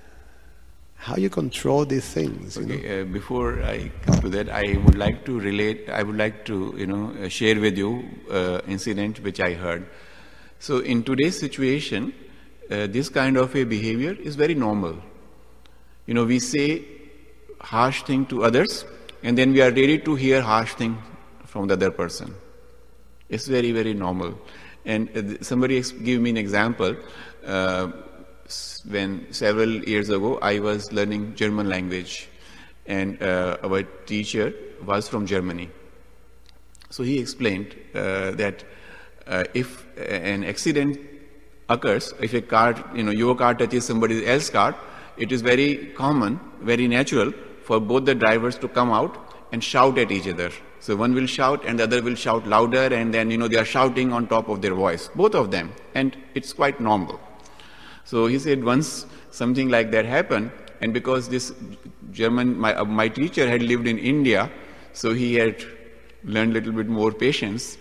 how you control these things. You okay, know? uh, before I come to that, I would like to relate, I would like to, you know, uh, share with you uh, incident which I heard. So in today's situation, uh, this kind of a behavior is very normal. You know, we say harsh thing to others, and then we are ready to hear harsh thing from the other person. It's very, very normal. And uh, somebody ex- give me an example. Uh, When several years ago I was learning German language, and uh, our teacher was from Germany. So he explained uh, that uh, if an accident occurs, if a car, you know, your car touches somebody else's car, it is very common, very natural for both the drivers to come out and shout at each other. So one will shout and the other will shout louder, and then, you know, they are shouting on top of their voice, both of them, and it's quite normal. So he said once something like that happened, and because this German, my, uh, my teacher had lived in India, so he had learned a little bit more patience.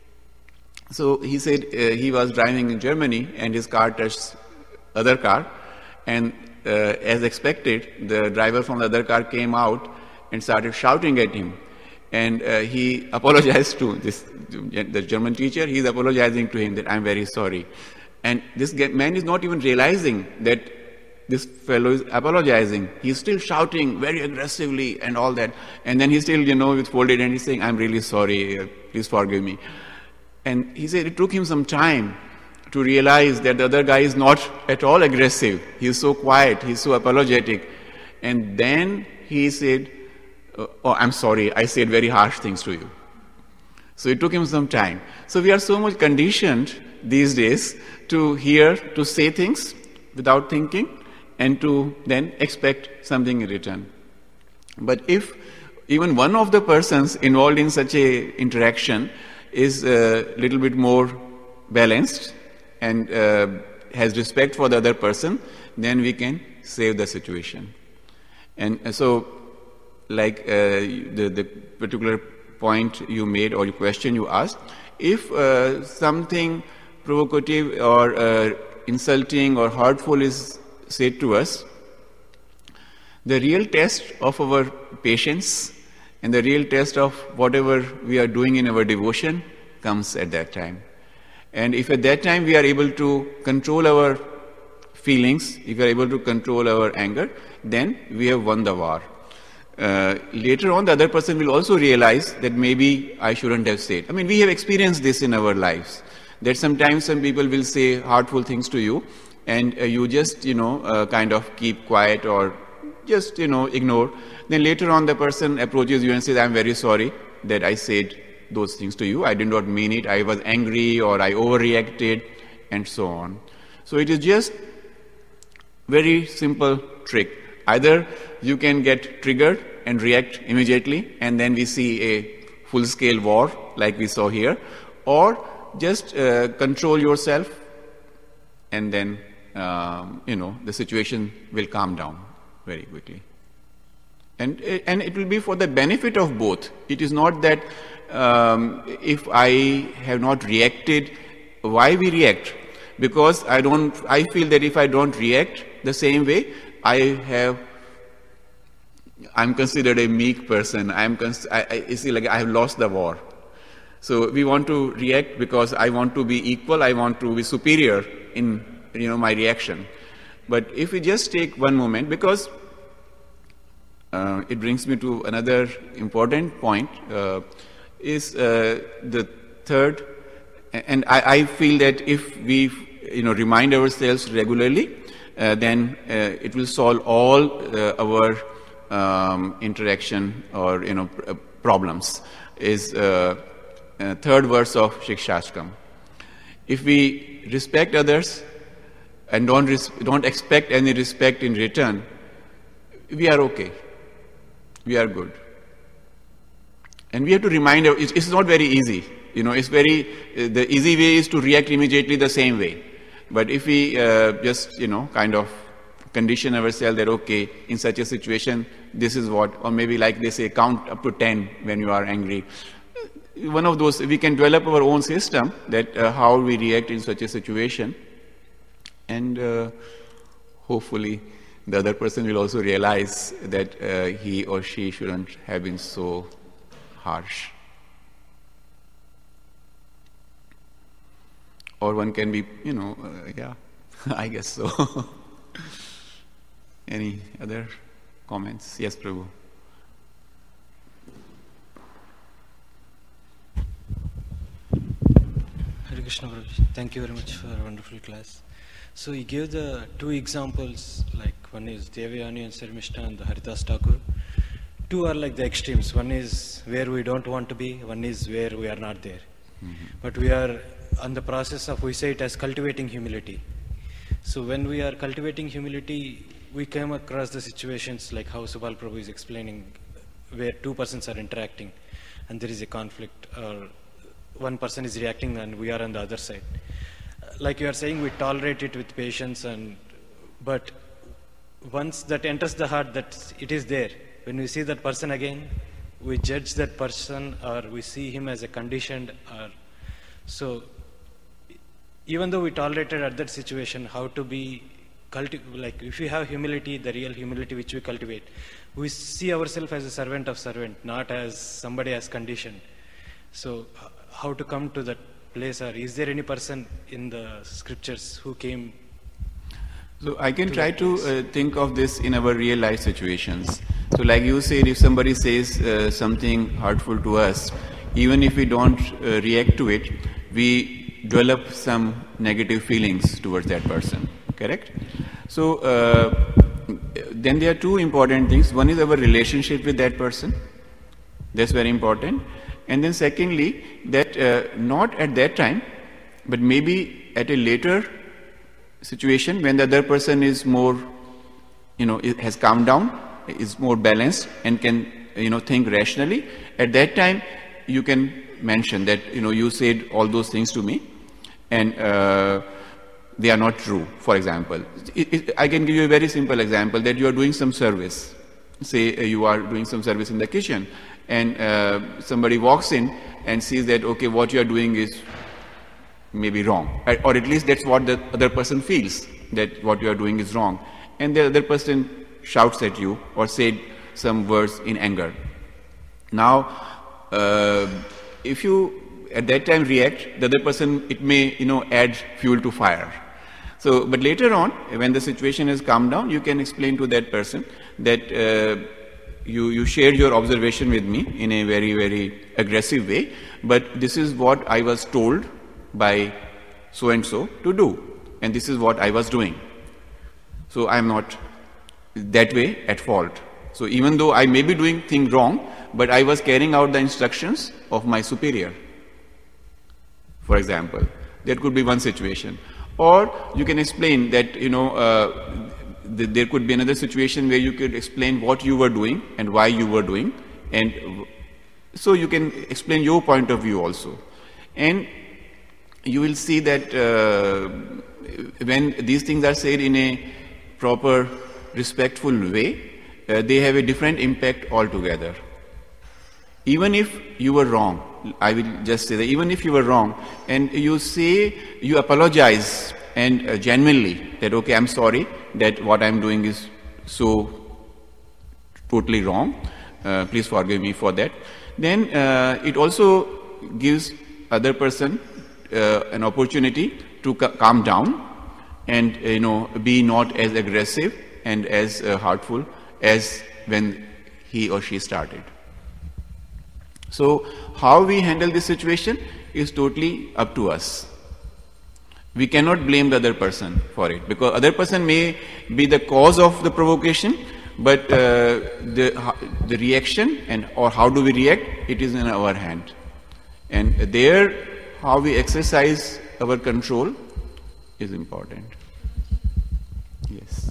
So he said uh, he was driving in Germany and his car touched other car, and uh, as expected, the driver from the other car came out and started shouting at him. And uh, he apologized to this, the German teacher, he is apologizing to him that I'm very sorry. And this man is not even realizing that this fellow is apologizing. He's still shouting very aggressively and all that. And then he still, you know, with folded hand, he's saying, I'm really sorry, please forgive me. And he said it took him some time to realize that the other guy is not at all aggressive. He's so quiet, he's so apologetic. And then he said, oh, I'm sorry, I said very harsh things to you. So it took him some time. So we are so much conditioned these days to hear, to say things without thinking, and to then expect something in return. But if even one of the persons involved in such a interaction is a little bit more balanced and uh, has respect for the other person, then we can save the situation. And so, like uh, the, the particular point you made or your question you asked, if uh, something provocative or uh, insulting or hurtful is said to us, the real test of our patience and the real test of whatever we are doing in our devotion comes at that time. And if at that time we are able to control our feelings, if we are able to control our anger, then we have won the war. Uh, later on, the other person will also realize that maybe I shouldn't have said. I mean, we have experienced this in our lives, that sometimes some people will say hurtful things to you, and uh, you just, you know, uh, kind of keep quiet or just, you know, ignore. Then later on, the person approaches you and says, I'm very sorry that I said those things to you. I did not mean it. I was angry or I overreacted, and so on. So it is just very simple trick. Either you can get triggered and react immediately, and then we see a full-scale war like we saw here, or just uh, control yourself, and then um, you know the situation will calm down very quickly. And and it will be for the benefit of both. It is not that um, if I have not reacted, why we react? Because I don't. I feel that if I don't react the same way, I have. I'm considered a meek person. I'm. Cons- I, I you see, like I have lost the war. So we want to react because I want to be equal. I want to be superior in you know my reaction. But if we just take one moment, because uh, it brings me to another important point, uh, is uh, the third. And I, I feel that if we, you know, remind ourselves regularly, uh, then uh, it will solve all uh, our um, interaction or you know pr- problems. Is uh, uh, third verse of Shikshashtakam. If we respect others and don't res- don't expect any respect in return, we are okay. We are good. And we have to remind our, it's, it's not very easy. You know, it's very, uh, the easy way is to react immediately the same way. But if we uh, just, you know, kind of condition ourselves that, okay, in such a situation, this is what, or maybe like they say, count up to ten when you are angry. One of those, we can develop our own system that uh, how we react in such a situation. And uh, hopefully the other person will also realize that uh, he or she shouldn't have been so harsh. Or one can be, you know, uh, yeah, I guess so. Any other comments? Yes, Prabhu. Hare Krishna, Prabhu. Thank you very much for a wonderful class. So you gave the two examples, like one is Devayani and Sarmishta and the Haridas Thakur. Two are like the extremes. One is where we don't want to be, one is where we are not there. Mm-hmm. But we are on the process of, we say it as cultivating humility. So when we are cultivating humility, we come across the situations like how Subal Prabhu is explaining, where two persons are interacting and there is a conflict, or one person is reacting and we are on the other side. Like you are saying, we tolerate it with patience, and but once that enters the heart, that it is there. When we see that person again, we judge that person, or we see him as a conditioned, or so. Even though we tolerated at that situation, how to be culti- like if we have humility, the real humility which we cultivate, we see ourselves as a servant of servant, not as somebody as conditioned. So how to come to that place, or is there any person in the scriptures who came? So I can to try to uh, think of this in our real life situations. So like you said, if somebody says uh, something hurtful to us, even if we don't uh, react to it, we develop some negative feelings towards that person, correct? So uh, then there are two important things. One is our relationship with that person. That's very important. And then secondly, that uh, not at that time, but maybe at a later situation when the other person is more, you know, has calmed down, is more balanced and can, you know, think rationally. At that time, you can mention that, you know, you said all those things to me and uh, they are not true, for example. It, it, I can give you a very simple example that you are doing some service. Say uh, you are doing some service in the kitchen and uh, somebody walks in and sees that, okay, what you are doing is maybe wrong. Or at least that's what the other person feels, that what you are doing is wrong. And the other person shouts at you or said some words in anger. Now, uh, if you at that time react, the other person, it may, you know, add fuel to fire. So, but later on, when the situation has calmed down, you can explain to that person that uh, you, you shared your observation with me in a very, very aggressive way, but this is what I was told by so-and-so to do, and this is what I was doing. So I am not that way at fault. So even though I may be doing things wrong, but I was carrying out the instructions of my superior. For example, that could be one situation. Or you can explain that, you know, uh, th there could be another situation where you could explain what you were doing and why you were doing, and so you can explain your point of view also. And you will see that uh, when these things are said in a proper, respectful way, uh, they have a different impact altogether. Even if you were wrong, I will just say that even if you were wrong, and you say, you apologize and uh, genuinely that, okay, I'm sorry that what I'm doing is so totally wrong, uh, please forgive me for that, then uh, it also gives other person uh, an opportunity to ca calm down and, uh, you know, be not as aggressive and as uh, hurtful as when he or she started. So how we handle this situation is totally up to us. We cannot blame the other person for it, because other person may be the cause of the provocation, but uh, the, the reaction and or how do we react, it is in our hand. And there, how we exercise our control is important. Yes.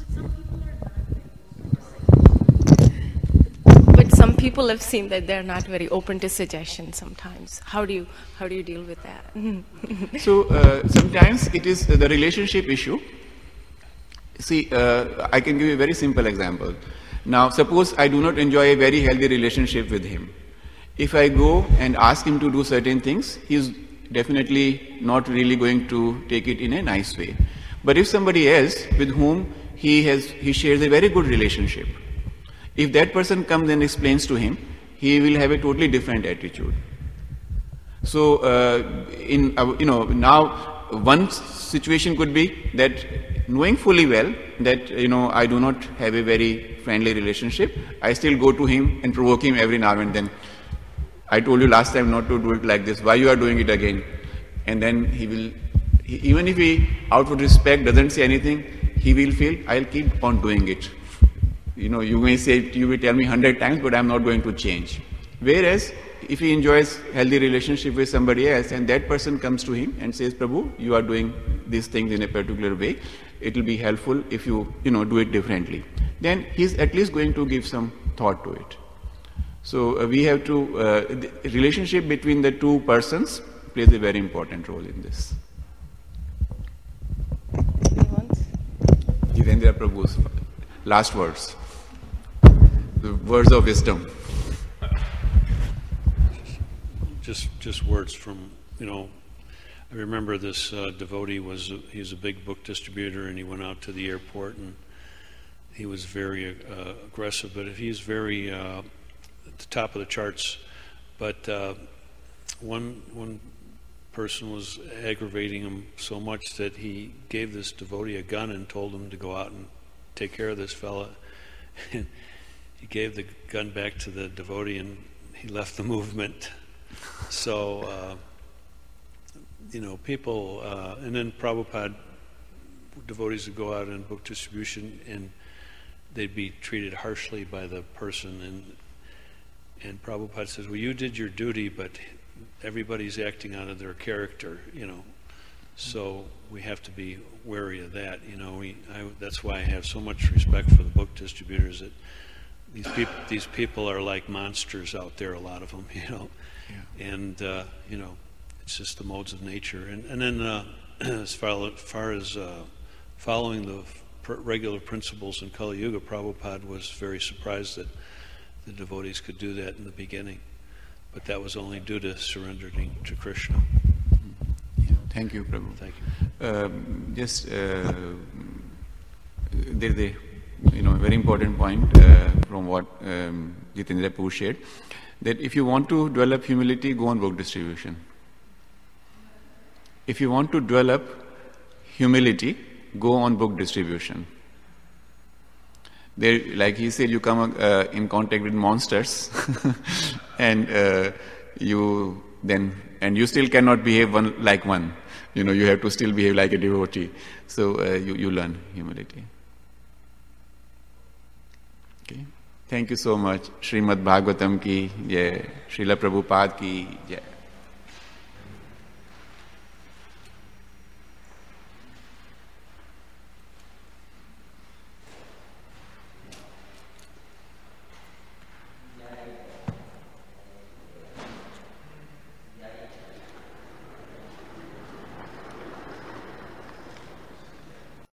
But some people have seen that they're not very open to suggestion sometimes. How do you, how do you deal with that? So uh, sometimes it is the relationship issue. See, uh, I can give you a very simple example. Now, suppose I do not enjoy a very healthy relationship with him. If I go and ask him to do certain things, he is definitely not really going to take it in a nice way. But if somebody else with whom he has, he shares a very good relationship, if that person comes and explains to him, he will have a totally different attitude. So, uh, in uh, you know, now one situation could be that knowing fully well that, you know, I do not have a very friendly relationship, I still go to him and provoke him every now and then. I told you last time not to do it like this. Why you are doing it again? And then he will, he, even if he, out of respect, doesn't say anything, he will feel, I'll keep on doing it. You know, you may say, you will tell me hundred times, but I'm not going to change. Whereas, if he enjoys healthy relationship with somebody else, and that person comes to him and says, Prabhu, you are doing these things in a particular way, it will be helpful if you, you know, do it differently. Then he's at least going to give some thought to it. So uh, we have to, uh, the relationship between the two persons plays a very important role in this. Jitendra Prabhu's last words, the words of wisdom. Just, just words from, you know, I remember this uh, devotee was, a, he was a big book distributor, and he went out to the airport, and he was very uh, aggressive, but he's very uh, at the top of the charts. But uh, one, one person was aggravating him so much that he gave this devotee a gun and told him to go out and take care of this fella. And he gave the gun back to the devotee, and he left the movement. So, uh, you know, people, uh, and then Prabhupada, devotees would go out in book distribution, and they'd be treated harshly by the person, and and Prabhupada says, well, you did your duty, but everybody's acting out of their character, you know, so we have to be wary of that, you know. We, I, that's why I have so much respect for the book distributors, that these people, these people are like monsters out there, a lot of them, you know. Yeah. And, uh, you know, it's just the modes of nature. And, and then uh, as far, far as uh, following the pr regular principles in Kali Yuga, Prabhupada was very surprised that the devotees could do that in the beginning. But that was only due to surrendering to Krishna. Yeah. Thank you, Prabhu. Thank you. Um, just, uh, there's a, you know, very important point uh, from what um, Jitendra Prabhu shared, that if you want to develop humility, go on book distribution. If you want to develop humility, go on book distribution. There, like he said, you come uh, in contact with monsters, and uh, you then, and you still cannot behave one like one. You know, you have to still behave like a devotee. So uh, you you learn humility. Okay. Thank you so much. Srimad Bhagavatam ki jai. Srila Prabhupada ki jai.